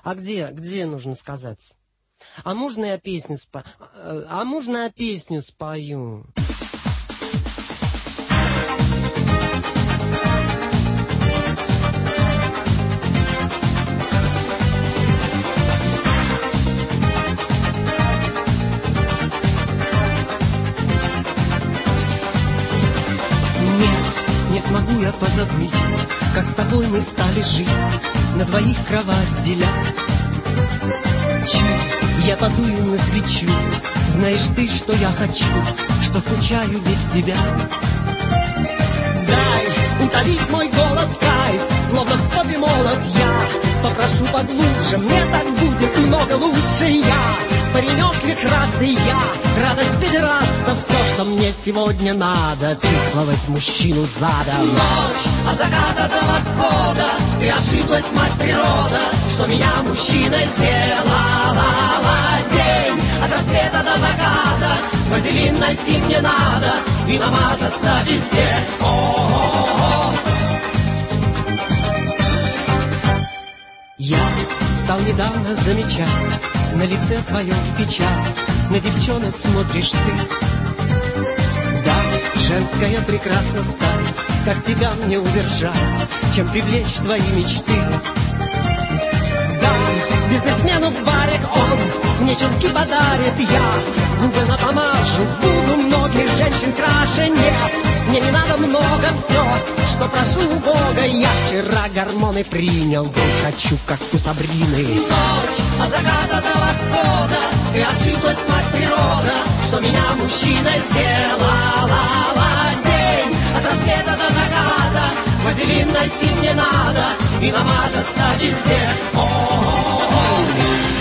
А где нужно сказать? А можно я песню спою? Не смогу я позабыть, как с тобой мы стали жить, на двоих кровать деля. Чуть я подую на свечу, знаешь ты, что я хочу, что скучаю без тебя. Дай утолить мой голод, кайф, словно в попе молот я. Попрошу поглубже, мне так будет много лучше. Я паренек вихрастый, я радость педерастов. Все, что мне сегодня надо, чувствовать мужчину задом. Ночь от заката до восхода, ты ошиблась, мать природа, что меня мужчиной сделала. День от рассвета до заката, вазелин найти мне надо и намазаться везде. О-о-о-о. Я стал недавно замечать на лице твоем печаль, на девчонок смотришь ты. Да, женская прекрасна стать, как тебя мне удержать, чем привлечь твои мечты. Да, бизнесмену в баре он мне чулки подарит, я губы напомажу, буду многих женщин краше. Нет, мне не надо много, все, что прошу у Бога. Я вчера гормоны принял, дочь хочу, как у Сабрины. Ночь от заката до восхода, ты ошиблась, мать природа, что меня мужчиной сделала. День от рассвета до заката, вазелин найти мне надо и намазаться везде. О-о-о-о.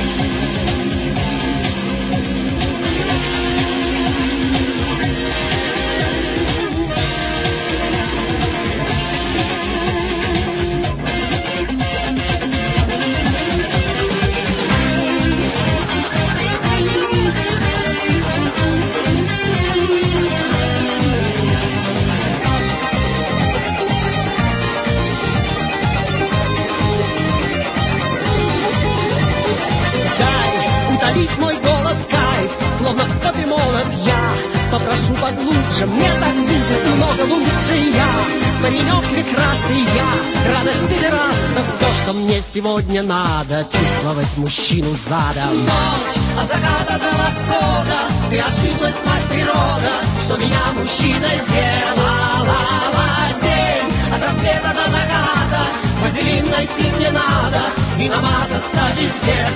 Мой голод, кайф, словно в попе молот я. Попрошу поглубже, мне так будет много лучше. Я паренек прекрасный, я радость педерастов. Все, что мне сегодня надо, чувствовать мужчину задом. Ночь от заката до восхода, ты ошиблась, мать природа, что меня мужчиной сделала. День от рассвета до заката, вазелин найти мне надо и намазаться везде.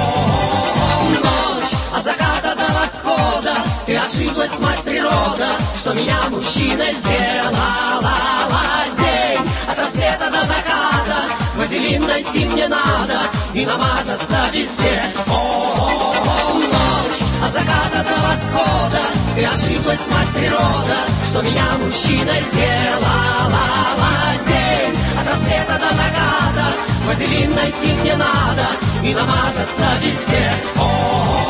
Ночь от заката до восхода, ты ошиблась, мать природа, что меня мужчиной сделала. День от рассвета до заката, вазелин найти мне надо и намазаться везде. Ночь от заката до восхода, ты ошиблась, мать природа, что меня мужчиной сделала. День от рассвета до заката, вазелин найти мне надо и намазаться везде.